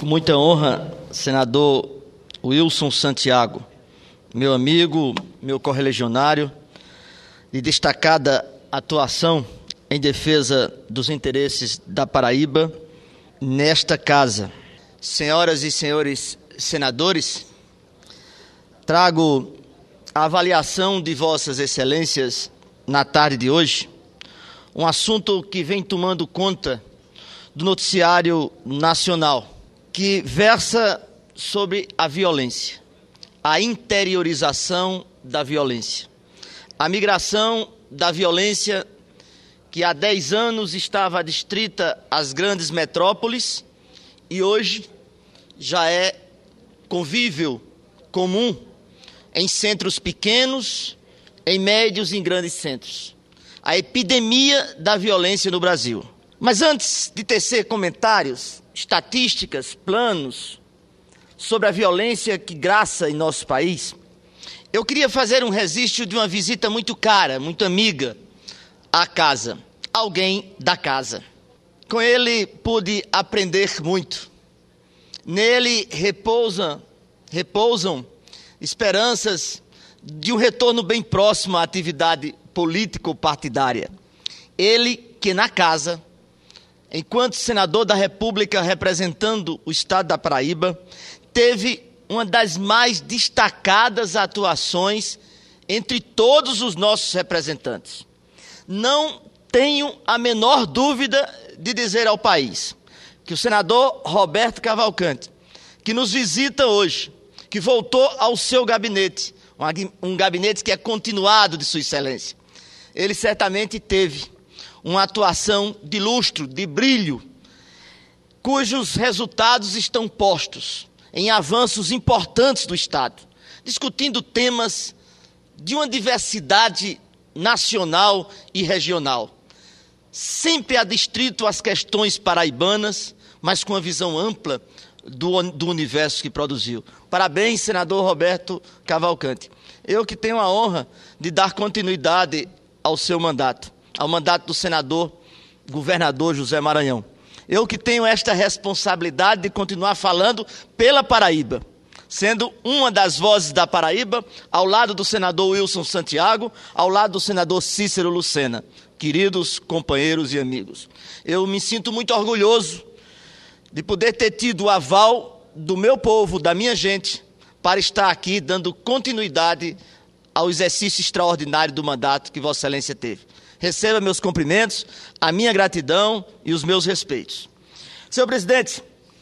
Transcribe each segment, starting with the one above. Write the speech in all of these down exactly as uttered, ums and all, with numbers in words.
Com muita honra, senador Wilson Santiago, meu amigo, meu correligionário, de destacada atuação em defesa dos interesses da Paraíba nesta casa. Senhoras e senhores senadores, trago a avaliação de vossas excelências na tarde de hoje, um assunto que vem tomando conta do noticiário nacional, que versa sobre a violência, a interiorização da violência, a migração da violência que há dez anos estava adstrita às grandes metrópoles e hoje já é convívio comum em centros pequenos, em médios e em grandes centros. A epidemia da violência no Brasil. Mas antes de tecer comentários, estatísticas, planos sobre a violência que graça em nosso país, eu queria fazer um registro de uma visita muito cara, muito amiga à casa, alguém da casa. Com ele pude aprender muito. Nele repousa, repousam esperanças de um retorno bem próximo à atividade político-partidária. Ele que na casa, enquanto senador da República representando o estado da Paraíba, teve uma das mais destacadas atuações entre todos os nossos representantes. Não tenho a menor dúvida de dizer ao país que o senador Roberto Cavalcante, que nos visita hoje, que voltou ao seu gabinete, um gabinete que é continuado de Sua Excelência, ele certamente teve uma atuação de lustro, de brilho, cujos resultados estão postos em avanços importantes do Estado, discutindo temas de uma diversidade nacional e regional, sempre adstrito às questões paraibanas, mas com uma visão ampla do, do universo que produziu. Parabéns, senador Roberto Cavalcante. Eu que tenho a honra de dar continuidade ao seu mandato, ao mandato do senador governador José Maranhão. Eu que tenho esta responsabilidade de continuar falando pela Paraíba, sendo uma das vozes da Paraíba, ao lado do senador Wilson Santiago, ao lado do senador Cícero Lucena. Queridos companheiros e amigos, eu me sinto muito orgulhoso de poder ter tido o aval do meu povo, da minha gente, para estar aqui dando continuidade ao exercício extraordinário do mandato que Vossa Excelência teve. Receba meus cumprimentos, a minha gratidão e os meus respeitos. Senhor presidente,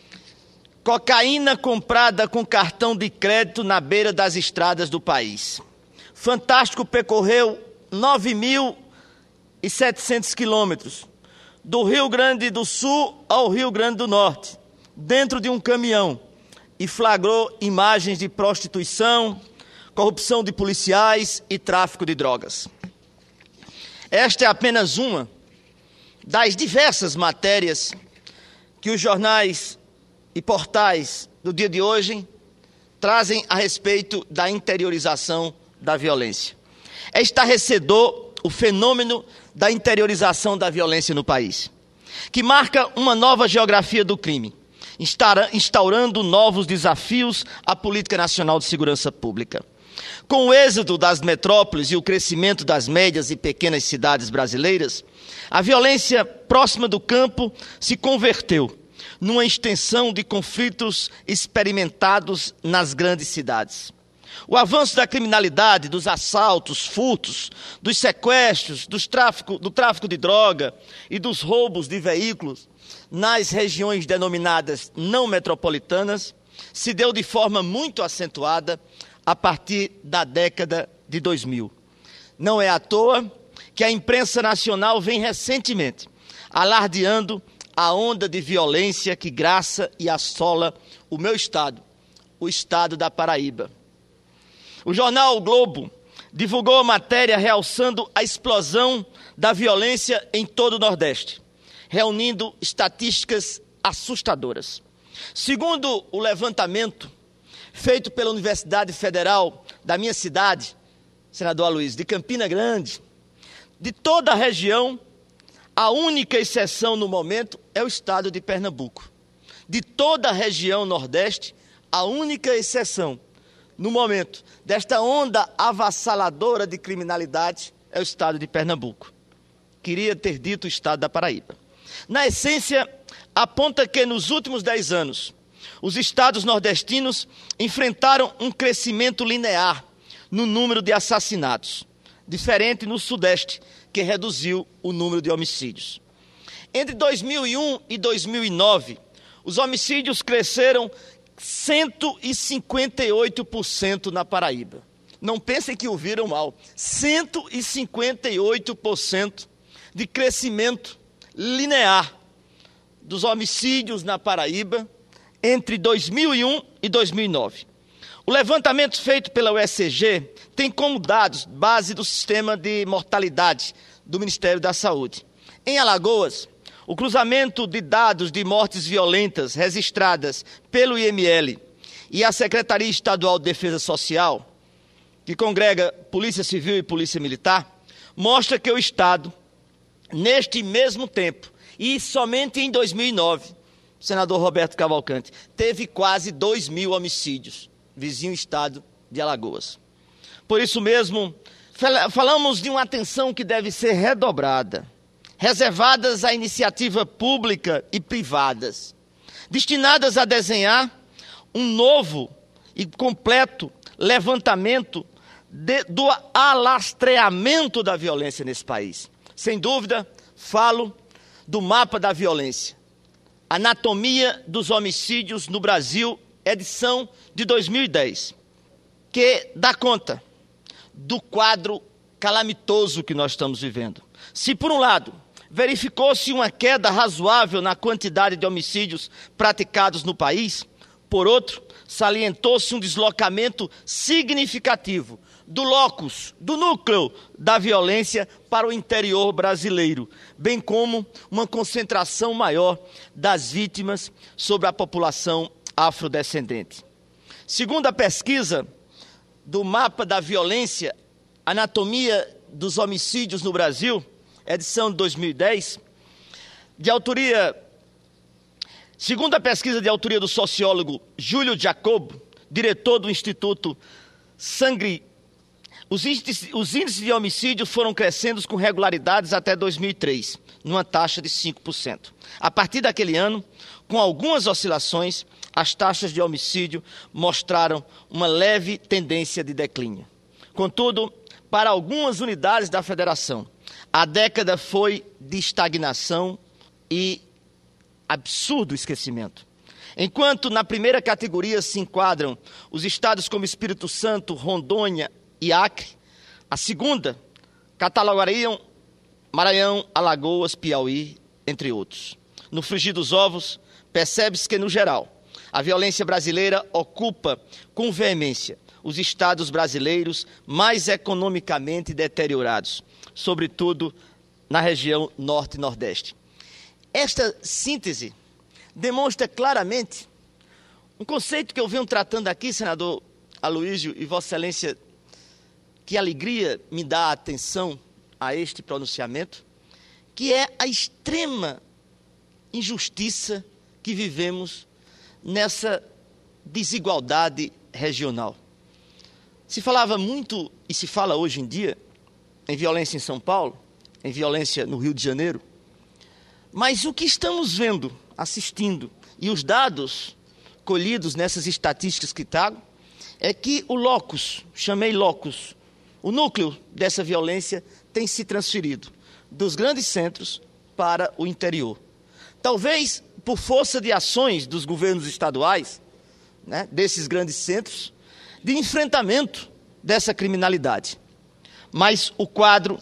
cocaína comprada com cartão de crédito na beira das estradas do país. Fantástico percorreu nove mil e setecentos quilômetros, do Rio Grande do Sul ao Rio Grande do Norte, dentro de um caminhão, e flagrou imagens de prostituição, corrupção de policiais e tráfico de drogas. Esta é apenas uma das diversas matérias que os jornais e portais do dia de hoje trazem a respeito da interiorização da violência. É estarrecedor o fenômeno da interiorização da violência no país, que marca uma nova geografia do crime, instaurando novos desafios à política nacional de segurança pública. Com o êxodo das metrópoles e o crescimento das médias e pequenas cidades brasileiras, a violência próxima do campo se converteu numa extensão de conflitos experimentados nas grandes cidades. O avanço da criminalidade, dos assaltos, furtos, dos sequestros, dos tráfico, do tráfico de droga e dos roubos de veículos nas regiões denominadas não metropolitanas se deu de forma muito acentuada a partir da década de dois mil. Não é à toa que a imprensa nacional vem recentemente alardeando a onda de violência que graça e assola o meu estado, o estado da Paraíba. O jornal O Globo divulgou a matéria realçando a explosão da violência em todo o Nordeste, reunindo estatísticas assustadoras. Segundo o levantamento feito pela Universidade Federal da minha cidade, senador Aloysio, de Campina Grande, de toda a região, a única exceção no momento é o estado de Pernambuco. de toda a região Nordeste, a única exceção, no momento, desta onda avassaladora de criminalidade é o estado de Pernambuco. Queria ter dito o estado da Paraíba. Na essência, aponta que nos últimos dez anos, os estados nordestinos enfrentaram um crescimento linear no número de assassinatos, diferente no Sudeste, que reduziu o número de homicídios. Entre dois mil e um e dois mil e nove, os homicídios cresceram cento e cinquenta e oito por cento na Paraíba. Não pensem que ouviram mal. cento e cinquenta e oito por cento de crescimento linear dos homicídios na Paraíba entre dois mil e um e dois mil e nove. O levantamento feito pela U E C G tem como dados base do sistema de mortalidade do Ministério da Saúde. Em Alagoas, o cruzamento de dados de mortes violentas registradas pelo I M L e a Secretaria Estadual de Defesa Social, que congrega Polícia Civil e Polícia Militar, mostra que o Estado, neste mesmo tempo, e somente em dois mil e nove, o senador Roberto Cavalcante, teve quase dois mil homicídios, vizinho estado de Alagoas. Por isso mesmo, falamos de uma atenção que deve ser redobrada, reservadas à iniciativa pública e privadas, destinadas a desenhar um novo e completo levantamento de, do alastreamento da violência nesse país. Sem dúvida, falo do mapa da violência, Anatomia dos Homicídios no Brasil, edição de dois mil e dez, que dá conta do quadro calamitoso que nós estamos vivendo. Se, por um lado, verificou-se uma queda razoável na quantidade de homicídios praticados no país, por outro, salientou-se um deslocamento significativo do locus, do núcleo da violência para o interior brasileiro, bem como uma concentração maior das vítimas sobre a população afrodescendente. Segundo a pesquisa do Mapa da Violência, Anatomia dos Homicídios no Brasil, edição de dois mil e dez, de autoria, segundo a pesquisa de autoria do sociólogo Júlio Jacobo, diretor do Instituto Sangri, os índices, os índices de homicídio foram crescendo com regularidades até dois mil e três, numa taxa de cinco por cento. A partir daquele ano, com algumas oscilações, as taxas de homicídio mostraram uma leve tendência de declínio. Contudo, para algumas unidades da federação, a década foi de estagnação e absurdo esquecimento. Enquanto na primeira categoria se enquadram os estados como Espírito Santo, Rondônia e Acre, a segunda catalogariam Maranhão, Alagoas, Piauí, entre outros. No frigir dos ovos, percebe-se que, no geral, a violência brasileira ocupa com veemência os estados brasileiros mais economicamente deteriorados, sobretudo na região norte e nordeste. Esta síntese demonstra claramente um conceito que eu venho tratando aqui, senador Aloísio e Vossa Excelência, que alegria me dá a atenção a este pronunciamento, que é a extrema injustiça que vivemos nessa desigualdade regional. Se falava muito, e se fala hoje em dia, em violência em São Paulo, em violência no Rio de Janeiro, mas o que estamos vendo, assistindo, e os dados colhidos nessas estatísticas que trago, é que o locus, chamei locus, o núcleo dessa violência tem se transferido dos grandes centros para o interior. Talvez por força de ações dos governos estaduais, né, desses grandes centros, de enfrentamento dessa criminalidade. Mas o quadro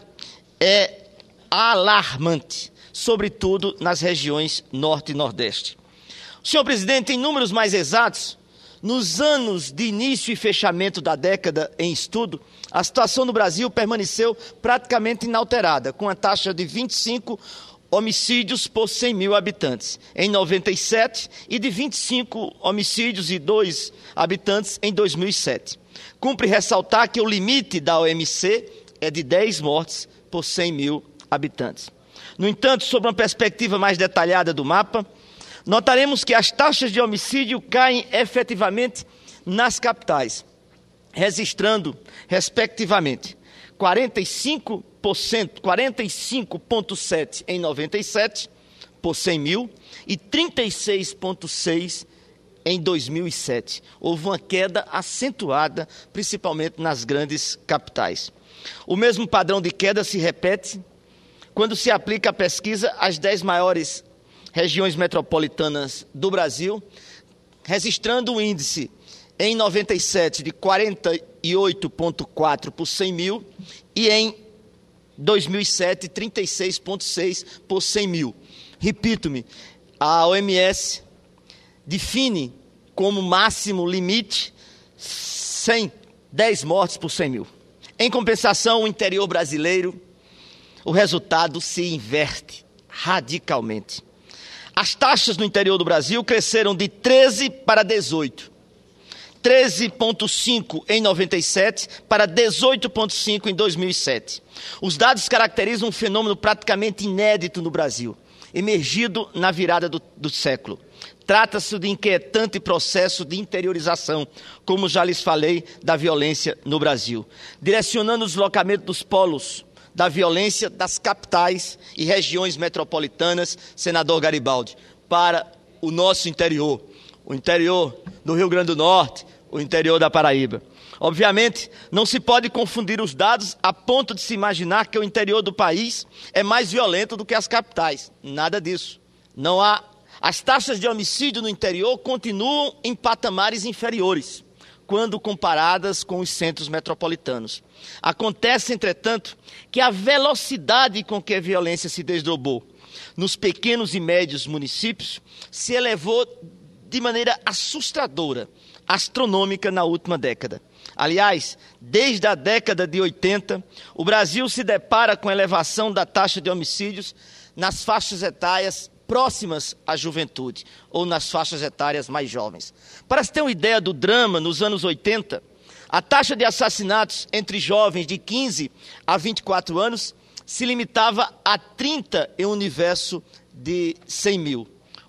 é alarmante, sobretudo nas regiões norte e nordeste. Senhor presidente, em números mais exatos, nos anos de início e fechamento da década em estudo, a situação no Brasil permaneceu praticamente inalterada, com a taxa de vinte e cinco homicídios por cem mil habitantes em noventa e sete e de vinte e cinco homicídios e dois habitantes em dois mil e sete. Cumpre ressaltar que o limite da O M C é de dez mortes por cem mil habitantes. No entanto, sob uma perspectiva mais detalhada do mapa, notaremos que as taxas de homicídio caem efetivamente nas capitais, registrando, respectivamente, quarenta e cinco por cento, quarenta e cinco vírgula sete em noventa e sete por cem mil e trinta e seis vírgula seis em dois mil e sete. Houve uma queda acentuada, principalmente nas grandes capitais. O mesmo padrão de queda se repete quando se aplica a pesquisa às dez maiores regiões metropolitanas do Brasil, registrando um índice em noventa e sete de quarenta e oito vírgula quatro por cem mil e em dois mil e sete, trinta e seis vírgula seis por cem mil. Repito-me, a O M S define como máximo limite cem, dez mortes por cem mil. Em compensação, o interior brasileiro, o resultado se inverte radicalmente. As taxas no interior do Brasil cresceram de treze para dezoito. treze vírgula cinco em noventa e sete para dezoito vírgula cinco em dois mil e sete. Os dados caracterizam um fenômeno praticamente inédito no Brasil, emergido na virada do, do século. Trata-se de inquietante processo de interiorização, como já lhes falei, da violência no Brasil, direcionando o deslocamento dos polos da violência das capitais e regiões metropolitanas, senador Garibaldi, para o nosso interior, o interior do Rio Grande do Norte, o interior da Paraíba. Obviamente, não se pode confundir os dados a ponto de se imaginar que o interior do país é mais violento do que as capitais. Nada disso. Não há. As taxas de homicídio no interior continuam em patamares inferiores, quando comparadas com os centros metropolitanos. Acontece, entretanto, que a velocidade com que a violência se desdobrou nos pequenos e médios municípios se elevou de maneira assustadora, astronômica na última década. Aliás, desde a década de oitenta, o Brasil se depara com elevação da taxa de homicídios nas faixas etárias próximas à juventude, ou nas faixas etárias mais jovens. Para se ter uma ideia do drama, nos anos oitenta, a taxa de assassinatos entre jovens de quinze a vinte e quatro anos se limitava a trinta em um universo de cem mil.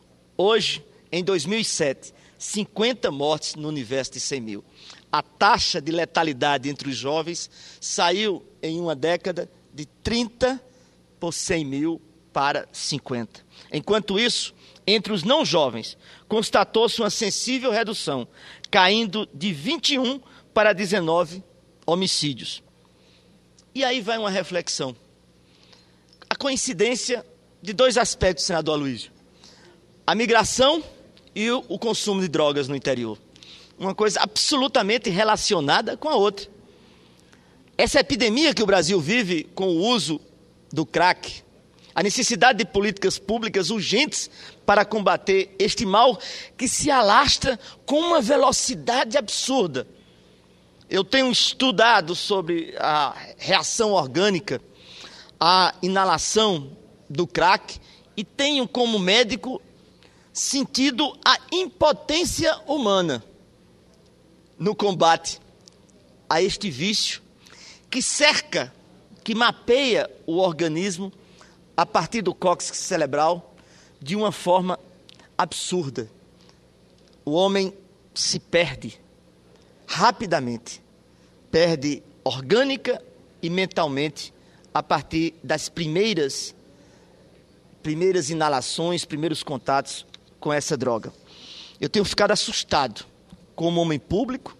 Hoje, em dois mil e sete, cinquenta mortes no universo de cem mil. A taxa de letalidade entre os jovens saiu em uma década de trinta por cem mil para cinquenta. Enquanto isso, entre os não jovens, constatou-se uma sensível redução, caindo de vinte e um para dezenove homicídios. E aí vai uma reflexão. A coincidência de dois aspectos, senador Aloysio. A migração e o, o consumo de drogas no interior. Uma coisa absolutamente relacionada com a outra. Essa epidemia que o Brasil vive com o uso do crack, a necessidade de políticas públicas urgentes para combater este mal que se alastra com uma velocidade absurda. Eu tenho estudado sobre a reação orgânica, a inalação do crack, e tenho como médico sentido a impotência humana no combate a este vício que cerca, que mapeia o organismo a partir do córtex cerebral de uma forma absurda. O homem se perde rapidamente, perde orgânica e mentalmente a partir das primeiras, primeiras inalações, primeiros contatos com essa droga. Eu tenho ficado assustado como homem público,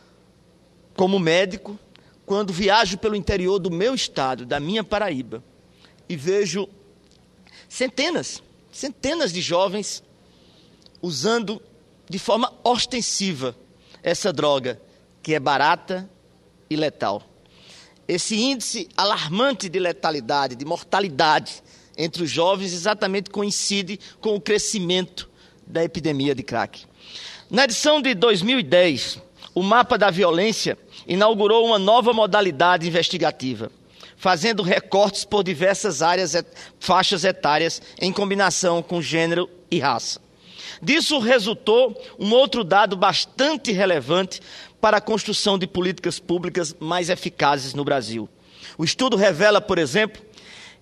como médico, quando viajo pelo interior do meu estado, da minha Paraíba, e vejo centenas, centenas de jovens usando de forma ostensiva essa droga, que é barata e letal. Esse índice alarmante de letalidade, de mortalidade entre os jovens, exatamente coincide com o crescimento da epidemia de crack. Na edição de dois mil e dez, o Mapa da Violência inaugurou uma nova modalidade investigativa, fazendo recortes por diversas áreas, faixas etárias, em combinação com gênero e raça. Disso resultou um outro dado bastante relevante para a construção de políticas públicas mais eficazes no Brasil. O estudo revela, por exemplo,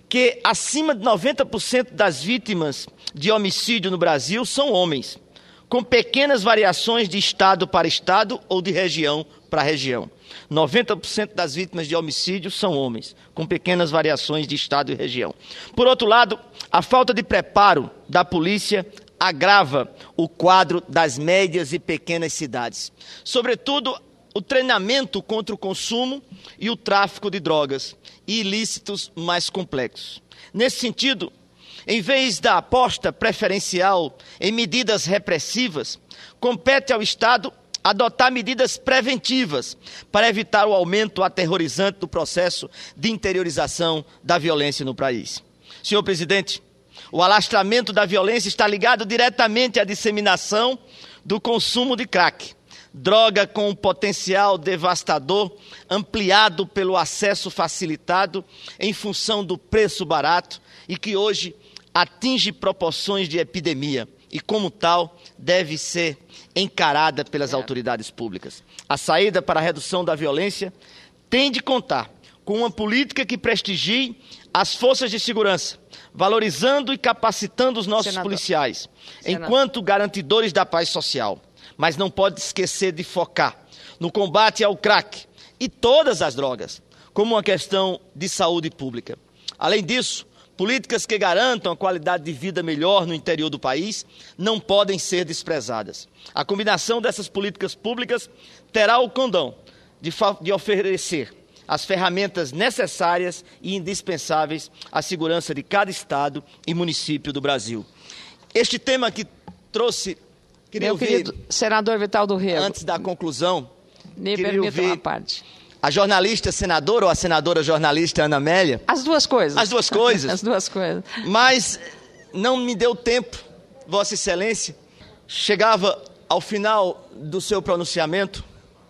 que acima de noventa por cento das vítimas de homicídio no Brasil são homens, com pequenas variações de estado para estado ou de região para região. noventa por cento das vítimas de homicídio são homens, com pequenas variações de estado e região. Por outro lado, a falta de preparo da polícia agrava o quadro das médias e pequenas cidades. Sobretudo, o treinamento contra o consumo e o tráfico de drogas e ilícitos mais complexos. Nesse sentido, em vez da aposta preferencial em medidas repressivas, compete ao Estado adotar medidas preventivas para evitar o aumento aterrorizante do processo de interiorização da violência no país. Senhor presidente, o alastramento da violência está ligado diretamente à disseminação do consumo de crack, droga com um potencial devastador ampliado pelo acesso facilitado em função do preço barato e que hoje atinge proporções de epidemia e, como tal, deve ser encarada pelas é. autoridades públicas. A saída para a redução da violência tem de contar com uma política que prestigie as forças de segurança, valorizando e capacitando os nossos Senador. policiais, Senador. enquanto garantidores da paz social. Mas não pode esquecer de focar no combate ao crack e todas as drogas, como uma questão de saúde pública. Além disso, políticas que garantam a qualidade de vida melhor no interior do país não podem ser desprezadas. A combinação dessas políticas públicas terá o condão de, de oferecer as ferramentas necessárias e indispensáveis à segurança de cada estado e município do Brasil. Este tema que trouxe... Queria Meu ouvir, querido senador Vital do Rego, antes da conclusão, me permita uma parte. A jornalista senadora ou a senadora jornalista Ana Amélia? As duas coisas. As duas coisas. As duas coisas. Mas não me deu tempo, Vossa Excelência. Chegava ao final do seu pronunciamento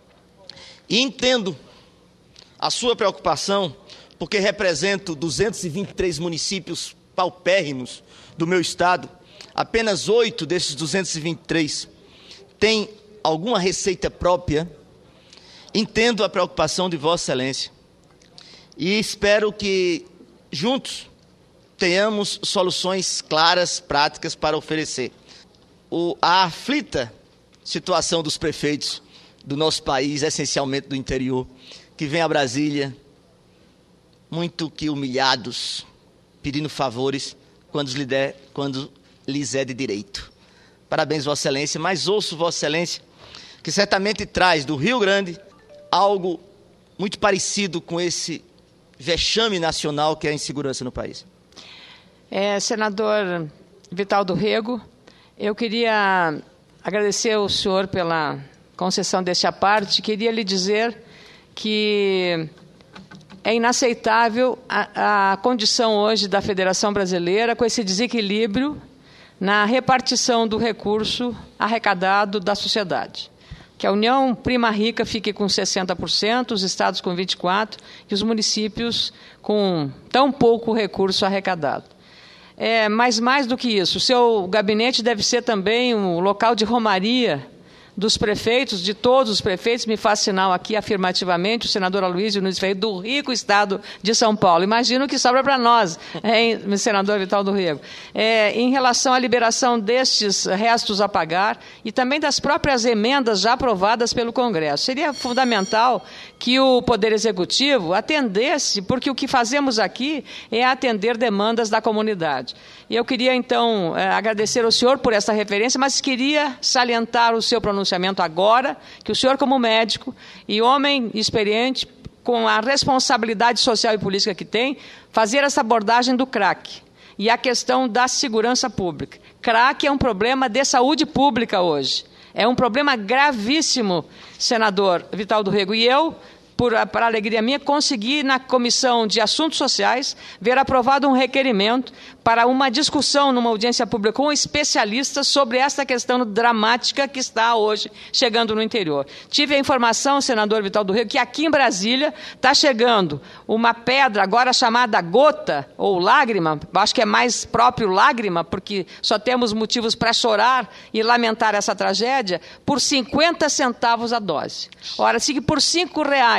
e entendo a sua preocupação, porque represento duzentos e vinte e três municípios paupérrimos do meu estado. Apenas oito desses duzentos e vinte e três têm alguma receita própria. Entendo a preocupação de Vossa Excelência e espero que juntos tenhamos soluções claras, práticas para oferecer. O, a aflita situação dos prefeitos do nosso país, essencialmente do interior, que vêm a Brasília muito que humilhados, pedindo favores quando lhes der, quando lhes é de direito. Parabéns, Vossa Excelência, mas ouço, Vossa Excelência, que certamente traz do Rio Grande algo muito parecido com esse vexame nacional que é a insegurança no país. É, senador Vital do Rego, eu queria agradecer ao senhor pela concessão desta parte. Queria lhe dizer que é inaceitável a, a condição hoje da Federação Brasileira com esse desequilíbrio na repartição do recurso arrecadado da sociedade. Que a União Prima Rica fique com sessenta por cento, os estados com vinte e quatro por cento e os municípios com tão pouco recurso arrecadado. É, mas mais do que isso, o seu gabinete deve ser também um local de romaria dos prefeitos, de todos os prefeitos, me faz sinal aqui afirmativamente o senador Aloysio Nunes Ferreira, do rico estado de São Paulo. Imagino que sobra para nós, hein, senador Vital do Rego. É, em relação à liberação destes restos a pagar e também das próprias emendas já aprovadas pelo Congresso. Seria fundamental que o Poder Executivo atendesse, porque o que fazemos aqui é atender demandas da comunidade. E eu queria, então, agradecer ao senhor por essa referência, mas queria salientar o seu pronunciamento agora, que o senhor, como médico e homem experiente, com a responsabilidade social e política que tem, fazer essa abordagem do crack e a questão da segurança pública. Crack é um problema de saúde pública hoje. É um problema gravíssimo, senador Vital do Rego. E eu, por, para a alegria minha, consegui, na Comissão de Assuntos Sociais, ver aprovado um requerimento para uma discussão numa audiência pública com especialistas sobre essa questão dramática que está hoje chegando no interior. Tive a informação, senador Vital do Rego, que aqui em Brasília está chegando uma pedra agora chamada gota ou lágrima, acho que é mais próprio lágrima, porque só temos motivos para chorar e lamentar essa tragédia, por cinquenta centavos a dose. Ora, se por cinco reais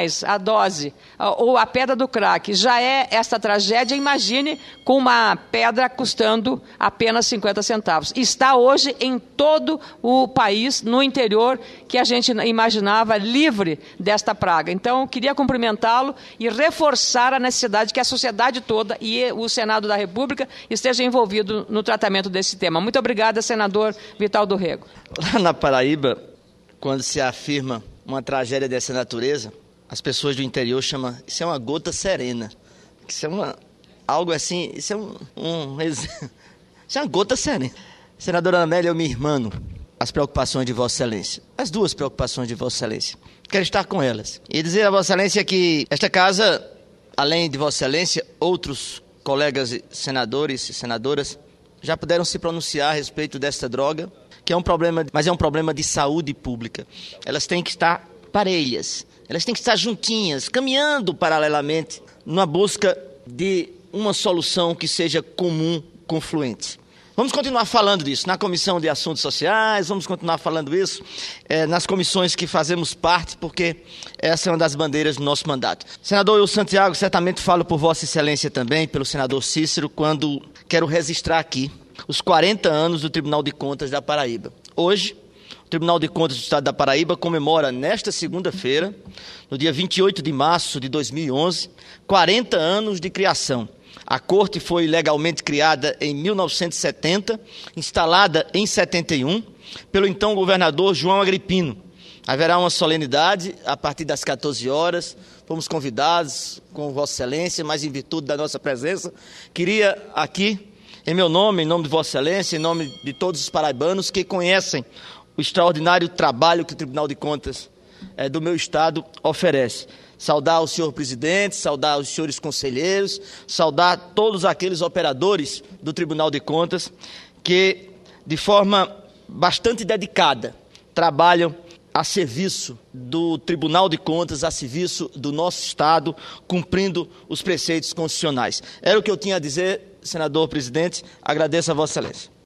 reais a dose, ou a pedra do crack, já é esta tragédia, imagine com uma pedra custando apenas cinquenta centavos. Está hoje em todo o país, no interior, que a gente imaginava livre desta praga. Então, queria cumprimentá-lo e reforçar a necessidade que a sociedade toda e o Senado da República esteja envolvido no tratamento desse tema. Muito obrigada, senador Vital do Rego. Lá na Paraíba, quando se afirma uma tragédia dessa natureza, as pessoas do interior chamam, isso é uma gota serena. Isso é uma, algo assim, isso é um, um isso é uma gota serena. Senadora Amélia, eu me irmano as preocupações de Vossa Excelência, as duas preocupações de Vossa Excelência. Quero estar com elas. E dizer a Vossa Excelência que esta casa, além de Vossa Excelência, outros colegas senadores e senadoras já puderam se pronunciar a respeito desta droga, que é um problema, mas é um problema de saúde pública. Elas têm que estar parelhas, elas têm que estar juntinhas, caminhando paralelamente, numa busca de uma solução que seja comum, confluente. Vamos continuar falando disso na Comissão de Assuntos Sociais, vamos continuar falando isso é, nas comissões que fazemos parte, porque essa é uma das bandeiras do nosso mandato. Senador, eu, Santiago, certamente falo por Vossa Excelência também, pelo senador Cícero, quando quero registrar aqui os quarenta anos do Tribunal de Contas da Paraíba. Hoje, o Tribunal de Contas do Estado da Paraíba comemora, nesta segunda-feira, no dia vinte e oito de março de dois mil e onze, quarenta anos de criação. A Corte foi legalmente criada em mil novecentos e setenta, instalada em setenta e um, pelo então governador João Agripino. Haverá uma solenidade a partir das quatorze horas, fomos convidados com Vossa Excelência, mas em virtude da nossa presença, queria aqui, em meu nome, em nome de Vossa Excelência, em nome de todos os paraibanos que conhecem o extraordinário trabalho que o Tribunal de Contas é, do meu estado oferece. Saudar o senhor presidente, saudar os senhores conselheiros, saudar todos aqueles operadores do Tribunal de Contas que, de forma bastante dedicada, trabalham a serviço do Tribunal de Contas, a serviço do nosso Estado, cumprindo os preceitos constitucionais. Era o que eu tinha a dizer, senador presidente. Agradeço a Vossa Excelência.